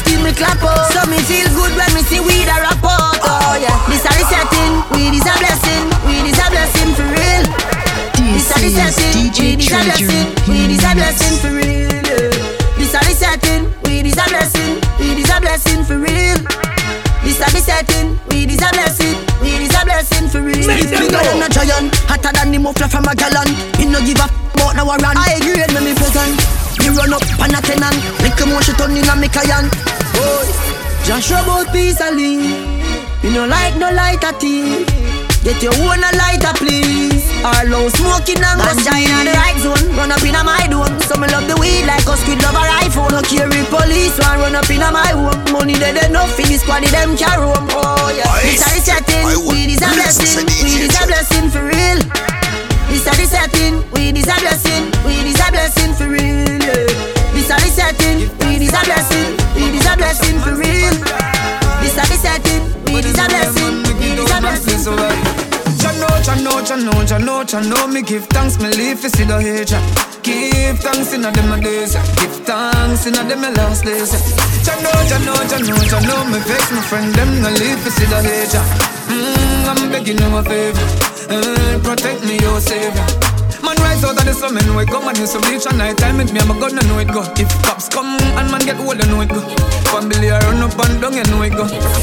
Speaker 13: feel me clap out. So me feel good when me see weed a rap out. Oh yeah, this a resetting, weed is a blessing, weed is a blessing for real. This a resetting, weed is a blessing, weed is a blessing for real. This a resetting, weed is a blessing, weed is a blessing for real. This a resetting, weed is a blessing, weed is a blessing for real. It's bigger than a giant, hotter than the muffler from a gallon. Me no give up, but now I run. I agree with me present. Me run up on a tenant, make a motion turn in a me client. Oh, just rub out peacefully. You no like no lighter tea. Get your own a lighter please. Our low smoking and ganja in the right zone. Run up in a my dome. So me love the weed like us kid love a rifle. No carry police one run up in a my home. Money dead enough for this squad them carry home. Oh yeah, this a resetting, weed is a blessing, weed is a blessing for real. This a resetting, weed is a blessing, weed is a blessing for real. This a resetting, weed is a blessing, weed is a blessing for real. This a resetting, weed is a blessing, weed is a blessing for real.
Speaker 9: Chano, chano, chano, chano, chano. Me give thanks, me live for see the hate. Give thanks in a dem days. Give thanks in a dem last days. Chano, chano, chano, chano. Me vex my friend them no live for see the hate. Mmm, I'm begging you a favor. Uh, protect me, your savior. Man rise out of the slum and wake up and use some bleach at night time. With me, I'm a gun, I know it go. If cops come and man get old, I know it go. Family I run up and down, I know it go.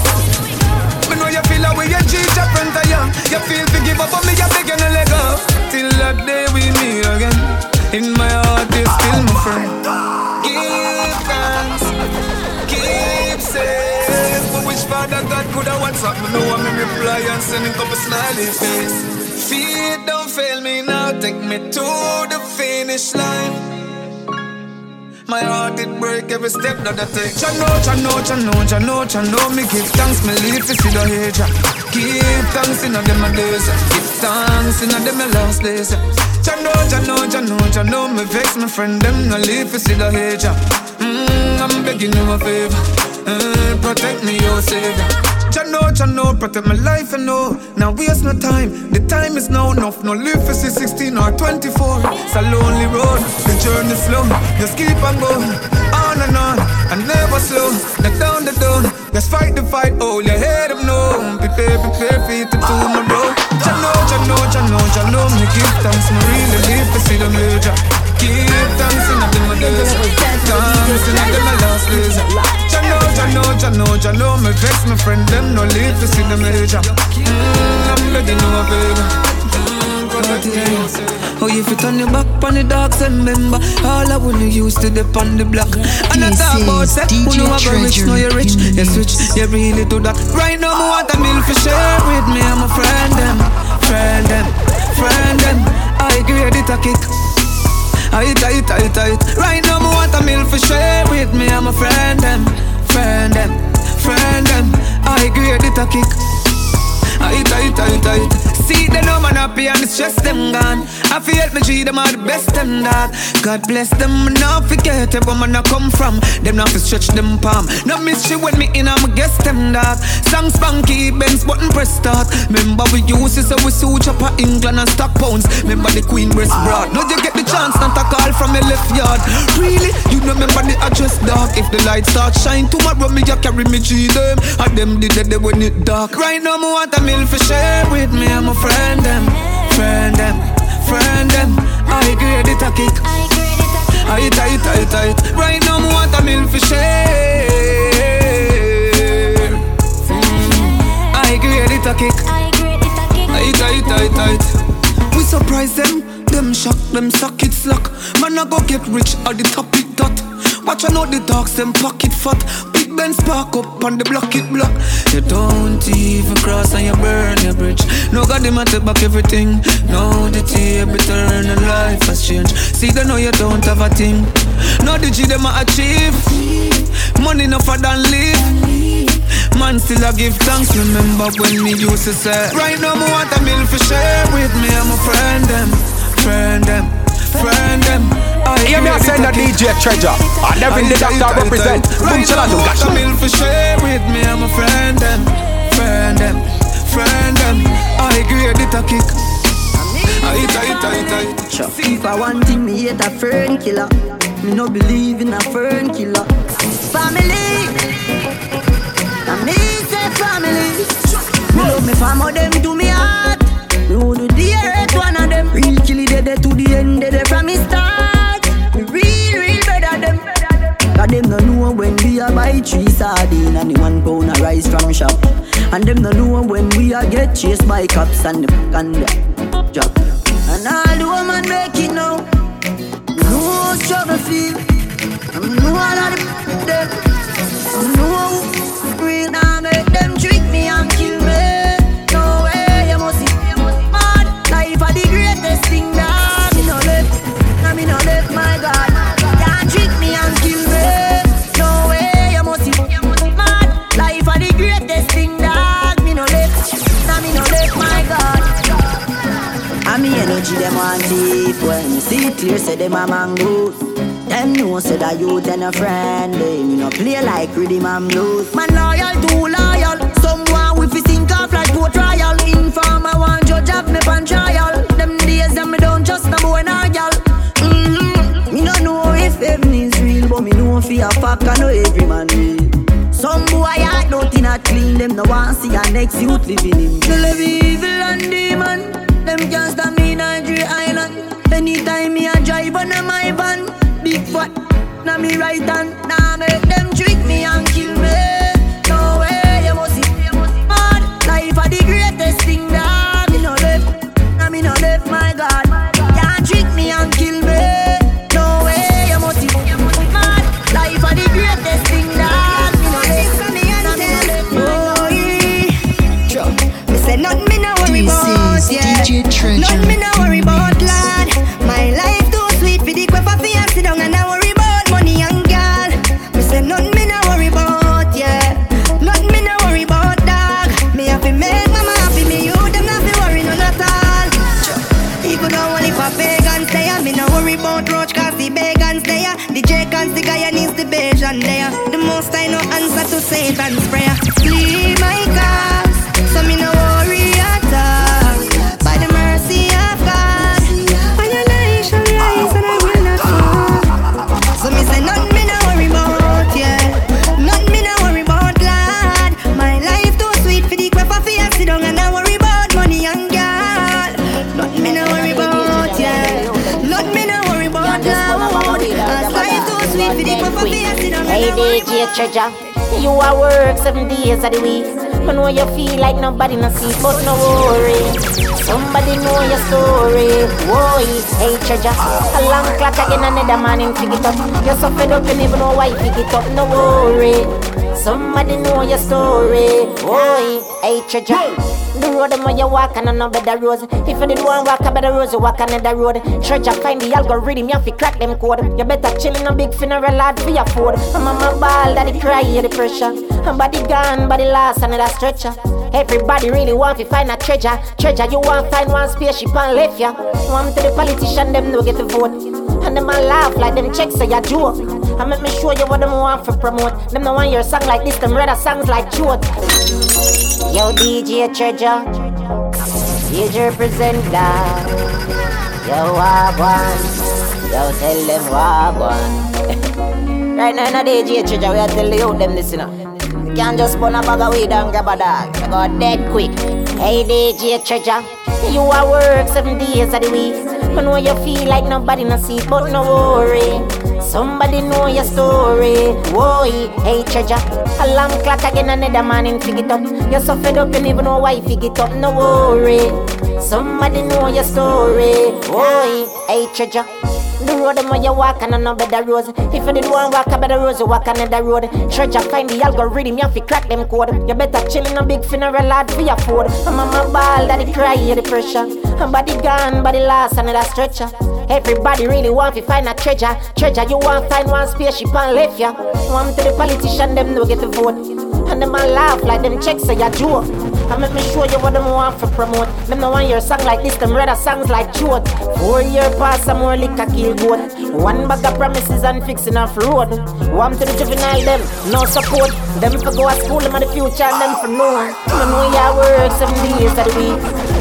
Speaker 9: Me know you feel like we a cheat your friend to you. You feel to give up on me, you begging to let go. Till that day we meet again. In my heart is still my friend. Give thanks, keep safe. For which father God could have WhatsApp me, know I'm in reply and sending up a smiley face. Feet don't fail me now, take me to the finish line. My heart it break every step that I take. Chano, chano, chano, chano, chano. Me give thanks, me live to see the hate. Give thanks in a dem a days. Give thanks in a dem a last days. Chano, chano, chano, chano. Me vex my friend them no live to see the hate. Mmm, I'm begging you a favor. Uh, protect me, your savior. Chano, chano, protect my life and no. Now waste no time, the time is now enough. No live for sixteen or twenty-four. It's a lonely road, the journey slow. Just keep on going, on and on, and never slow. Knock down the door, just fight the fight. Oh, your head up no. Prepare, prepare for it to do my road. Chano, chano, chano, chano. Me give thanks, me really live to see the major. Give thanks in the my days. Thanks in the my last days. Chano, chano, chano, chano. Me vex my friend them no live to see the major. Mm, I'm begging you a favor.
Speaker 14: Oh, if you turn your back on the dogs and remember all I wanna use to dip on the block. And I talk about that, who know I'm rich, know you're rich. You switch, you really do that. Right now, I want a meal for share with me. I'm a friend them, friend them, friend them. I grade it a kick. I tight, tight, tight. Right now, I want a meal for share with me. I'm a friend them, friend them, friend them. I grade it a kick. I tight, tight, tight. See the no man happy and the stress them gone. I feel me G them are the best them dog. God bless them, not forget where man I come from. Them not to stretch them palm. Not miss you when me in I'm a guest them dog. Song spunky, Benz button press start. Remember we use it so we suit up England and stock pounds. Remember the Queen breast broad. Now you get the chance not to call from your left yard. Really? You know remember the address dark. If the lights start shine tomorrow me you carry me G them. And them did it when it dark. Right now me want a meal for share with me. I'm a friend them, friend them, friend them. I grade it a kick. I tight, tight, tight. Right now me want a meal for share. Mm. I grade it a kick. I tight, tight, tight. We surprise them, them shock, them suck it slack. Man I go get rich at the top it dot. Watch I know the dogs, them pocket fat. Big Ben spark up on the block it block. You don't even cross and you burn your bridge. No God them a take back everything. Now the table turn and life has changed. See they know you don't have a thing. Now the G them a achieve. Money no for than live. Man still a give thanks. Remember when me used to say right now me want a meal for share with me. I'm a friend them, friend them, friend them.
Speaker 6: Hear me, I send a D J Treasure. I never did that I represent. Boom Chalazo, got you.
Speaker 14: Meal for share with me, I'm a friend them, friend them, friend them. I grade it a kick.
Speaker 9: Aita, aita, aita, aita.
Speaker 13: If I want thing, me hate a fern killer. Me no believe in a fern killer. Family, and me say family. Me love me family, them to me heart. Me would do the earth one of them. Real kill it dead to the end, dead from me start. Me real, real better them. Cause them no know when we a buy three sardine and the one pound a rice from shop. And them no know when we a get chased by cops and the and the job. And all the woman make it now. No struggle feel. I know all of them. I know real now make them trick me and kill me. No way, you must see mad. Life are the greatest thing that me no left. Now me no left, my God. Can't trick me and kill me. No way, you must see mad. Life are the greatest thing that me no left. Now me no left, my God. And me energy them want deep. When you see it clear, say them a mangoes. Them know say that you then a friend. They me no play like rhythm and blues. Man loyal, too loyal. Someone with his sink off like poor trial. Informer one judge have me pan trial. Them days them me don't just no boy nor girl. Mm-hmm. Me no know if heaven is real, but me know for a fact I know every man real. Some boy heart nothing a clean. Them no want see a next youth living in. They live evil and demon. Them can't stand me in Nigeria Island. Anytime me a drive on my van. Big fat, now me right hand. Now make them trick me and kill me. No way, you must see mad. Life are the greatest thing that me no left. Now me no left, my God. Can't trick me and kill me. No way, you must see mad. Life are the greatest thing that me no left. Now me no left, oh yeah. Me say nothing me no worry about, yeah. Nothing me no worry about, lad. My life too sweet for the quiff of fear. Sit down and I worry about money and girl. Me say nothing me no worry about, yeah. Nothing me no worry about, dog. Me have to make mama happy, me you them not be worry none at all. Even though only for pagans there, me no worry about roach cause the pagans there. The J cans the guy needs the Bayesian there. The most I know answer to Satan's prayer. Please my cause, so me no worry at all. By the mercy of God, when your life shall rise and I will not fall. So me say nothing me no worry about, yeah. Nothing me no worry about, lad. My life too sweet for the crap of fear. Sit down and I worry about money and girl. Nothing me no worry about, yeah. Nothing me no worry about, lad. My life too sweet for the crap of fear. Sit down and I worry about.
Speaker 19: Hey D J Treasure, you a work seven days of the week. I know you feel like nobody no see, but no worry. Somebody know your story. Whoa, hey Treasure, a long clock again another morning pick it up. You're so fed up you even know why pick it up. No worry. Somebody know your story. Whoa, hey Treasure. The road them when you walk and no better roads. If you did one walk a better roads, you walk another road. Treasure find the algorithm, you have to crack them code. You better chill in a big funeral lad for your food. I'm on my ball, daddy cry, hear the pressure. I'm body gone, body lost, another stretcher. Everybody really want to find a treasure. Treasure, you want find one spaceship and left ya. Want to the politician, them no get the vote. And them a laugh like them checks say a joke. I make me show you what them want for promote. Them no want your song like this, them rather songs like Chode. Yo D J Treasure, D J represent that. Yo Wagwan, yo tell them Wagwan. Right now in a D J Treasure, we are tell you them this, you know. You can't just burn a bag of weed and grab a dog. You go dead quick. Hey D J Treasure, you a work seven days of the week. I know you feel like nobody no see, but no worry. Somebody know your story. Whoa, hey Treasure, alarm clock again another morning pick it up. You're so fed up you don't even know why pick it up. No worry. Somebody know your story. Whoa, hey Treasure. The road them when you walk and no better roads. If you did one walk a better roads, you walk another road. Treasure find the algorithm, you have to crack them code. You better chill in a big funeral lad for your food. I'm on my ball, daddy cry, hear the pressure. I'm body gone, body lost, another stretcher. Everybody really want to find a treasure. Treasure, you want find one spaceship and left ya. Want to the politician, them no get the vote. And them a laugh like them checks say a joke. I make me show you what them want for promote. Them no want your song like this, them rather songs like Chode. Four year pass, some more liquor kill goat. One bag of promises and fixing off road. Want to the juvenile, them no support. Them for go to school, them in the future, and them for no one. I know you work seven days of the week.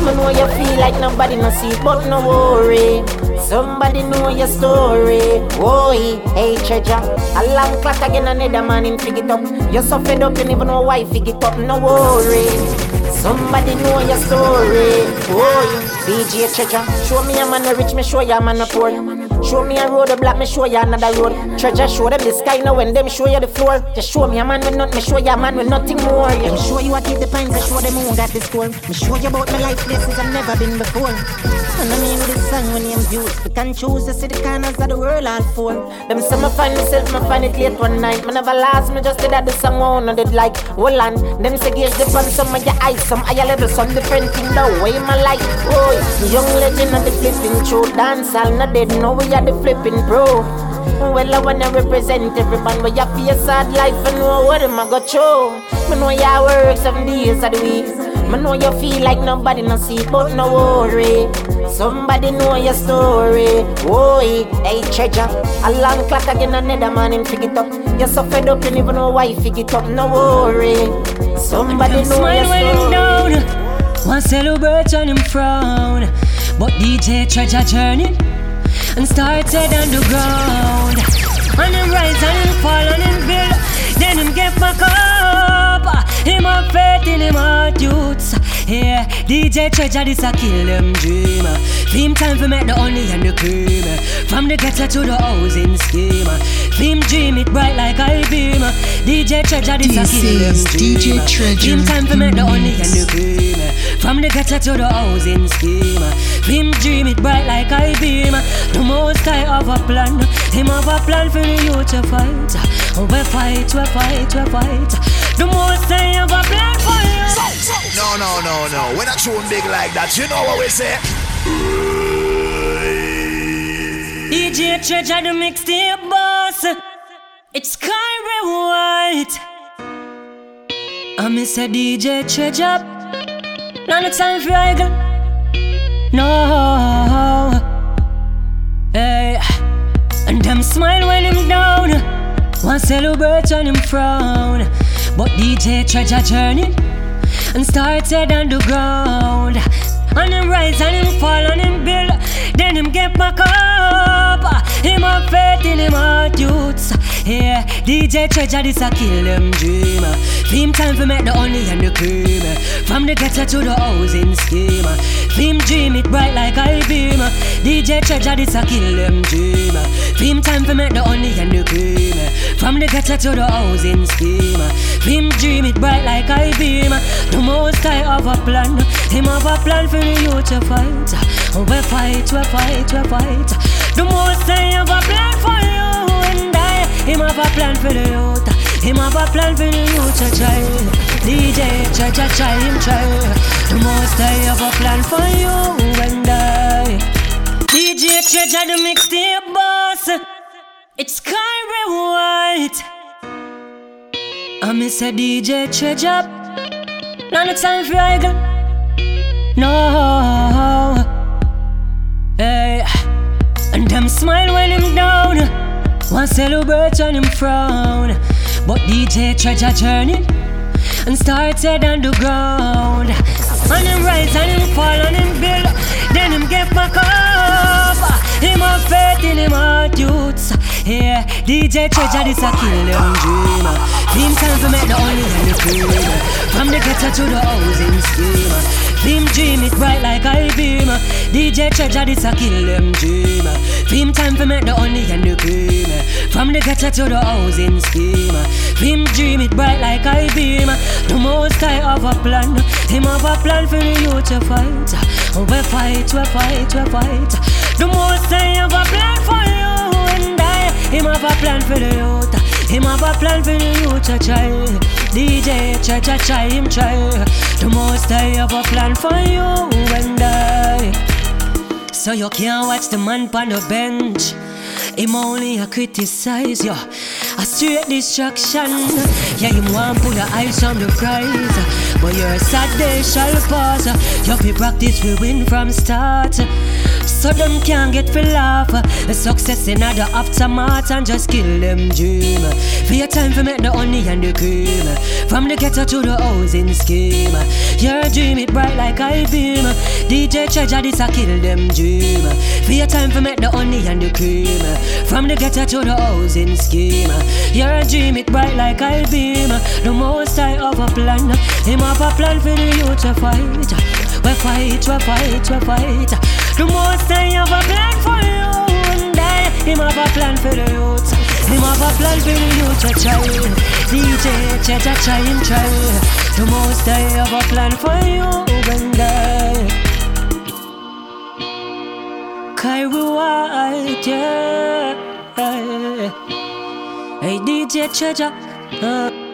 Speaker 19: Me know you feel like nobody no see, but no worry. Somebody know your story. Oi, hey treasure. A long clock again, another man him fig it up. You're so fed up, you never know why fig it up. No worry. Somebody know your story. Oi, D J Treasure. Show me a man a rich, me show you a man a poor. Show me a road a black, me show you another road. Treasure, show them the sky now when them show you the floor. Just show me a man with nothing, me show you a man with nothing more. Yeah. Me show you what keep the pines, I show them who got the score. Me show you about my life places I've never been before. And I mean this song when I'm used, we can choose to see the corners of the world all four. Them say me find myself, me find it late one night. Me never last, me just did that the song one and did like hold on. Them say gauge the fun, some of your eyes, some higher level, some different thing the way my life. Oh, young legend of the flipping true dance, all not dead, no we are the flipping pro. Well, I wanna represent everyone where you feel sad life and know what am I got show. Me know you work seven days of the week. Me know you feel like nobody no see, but no worry. Somebody know your story. Oi, hey treasure. A long clock again, another man him fig it up. You're so fed up, you never know why you fig it up. No worry. Somebody know your story.
Speaker 20: One celebrate and him frown, but D J Treasure journey and started on the ground. And him rise and him fall and him build, then him get back up. Him have faith in him heart youths. Yeah, D J Treasure this a kill them dream. Theme time for make the honey and the cream. From the ghetto to the housing scheme. Theme dream it bright like I beam. D J Treasure this a kill them dream. D J Treasure. Theme time for make the honey and the cream. From the ghetto to the housing scheme. Theme dream it bright like I beam. The most I have a plan. Him have a plan for the youth to fight. We fight, we fight, we fight. The most I have a plan for you.
Speaker 16: No, no, no, no. When I tune big like that, you know what we say?
Speaker 20: D J Treasure the mixtape boss. It's Kyrie White. I miss a D J Treasure. Now the time for I go. No. Hey. And them smile when him down. One celebrate when him frown. But D J Treasure journey and started on the ground. And him rise and him fall and him build, then him get back up. Him have faith in him heart youths. Yeah, D J Treasure this a kill them dream. Theme time for make the honey and the cream. From the ghetto to the housing scheme. Theme dream it bright like I beam. D J Treasure this a kill them dream. Theme time for make the honey and the cream. From the ghetto to the housing scheme. Theme dream it bright like I beam. The most I have a plan. Him have a plan for the youth to fight. We fight, we fight, we fight. The most I have a plan for you and I. Him have a plan for the youth. Him have a plan for the youth to try. D J Treasure try him try. The most I have a plan for you and I. D J Treasure the mixtape boss. It's Kyrie White. I miss a D J Treasure. Now the time for I go. No. Hey. And them smile when him down. One celebrate when him frown. But D J Treasure journey and started on the ground. And him rise and him fall and him build, then him get back up. Him have faith in him heart youths. Yeah, D J Treasure this a kill them dream. Theme time for make the honey and the cream. From the ghetto to the housing scheme. Theme dream it bright like I beam. D J Treasure this a kill them dream. Theme time for make the honey and the cream. From the ghetto to the housing scheme. Theme dream it bright like I beam. The most I have a plan. Him have a plan for the youth to fight. We fight, we fight, we fight. The most I have a plan for you and I. Him have a plan for the youth. Him have a plan for the youth to try. D J Treasure try him try. The most I have a plan for you and I. So you can't watch the man on the bench. Him only a criticize you. A straight distraction. Yeah, him want put the eyes on the prize. but your sad day shall pass. You fi practice, we win from start. So them can't get for laugh. The success in the aftermath and just kill them dream. For your time for make the honey and the cream. From the ghetto to the housing scheme. Your dream it bright like I beam. D J Treasure this a kill them dream. For your time for make the honey and the cream. From the ghetto to the housing scheme. Your dream it bright like I beam. The most I have a plan. Him have a plan for the youth to fight. We fight, we fight, we fight. The most I have a plan for you and I. Him have a plan for the youth. Him have a plan for the youth to try. D J Treasure try and try. The most I have a plan for you and I. Kyrie White, yeah. Hey D J Treasure. Uh.